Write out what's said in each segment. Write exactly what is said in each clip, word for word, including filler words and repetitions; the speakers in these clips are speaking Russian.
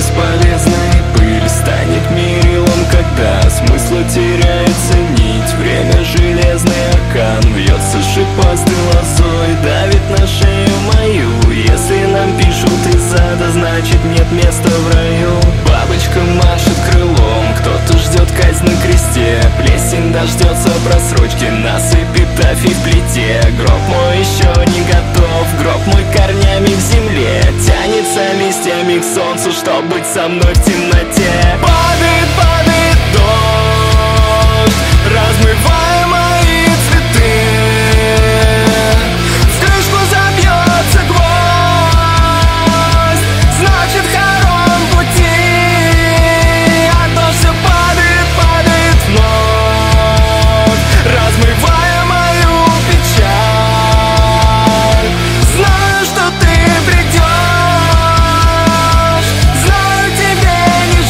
бесполезной пыль станет мерилом, когда смысла теряется нить. Время железный аркан вьется шипастой лозой, давит на шею мою. Если нам пишут из ада, значит нет места в раю. Бабочка машет крылом, кто-то ждет казнь на кресте. Плесень дождется просрочки, насыпь эпитафий в плите. Гроб мой еще не готов, гроб мой корнями в земле. Тянется листьями к солнцу, чтоб быть со мной в темноте. Падает, падает дождь, размывая мои цветы. В крышку забьется гвоздь, значит хором пути. А дождь все падает, падает вновь, размывая мою печаль. Знаю, что ты придешь, знаю, тебе не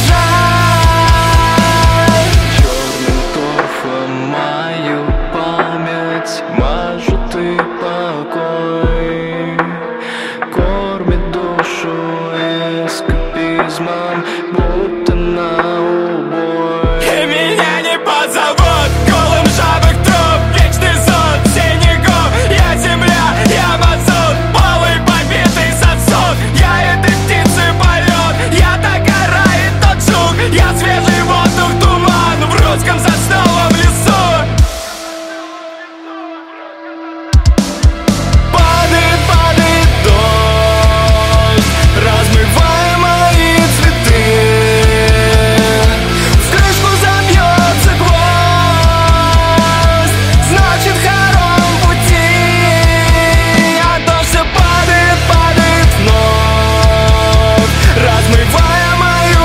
жаль. Черным торфом мою память мажет и покой, кормит душу эскапизмом, будто на убой. И меня не позовут голым жабок труп, вечный зод, синий губ. Я земля, я мазут, полый побитый сосуд. Я этой птицы полет, я та гора и тот жук. Я свежий воздух, туман в русском сосновом лесу. Падает, падает дождь, размывая мои цветы. В крышку забьется гвоздь, значит хором пути. А дождь все падает, падает вновь, размывая мою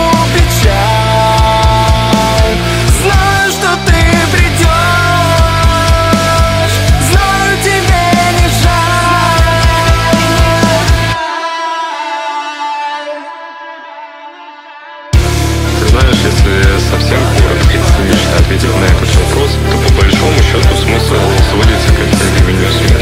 печаль. Знаю, что ты придешь, знаю, тебе не жаль. Ты знаешь, если совсем коротко и цинично ответить на этот вопрос, то по большому счету смысл сводится к определению смерти.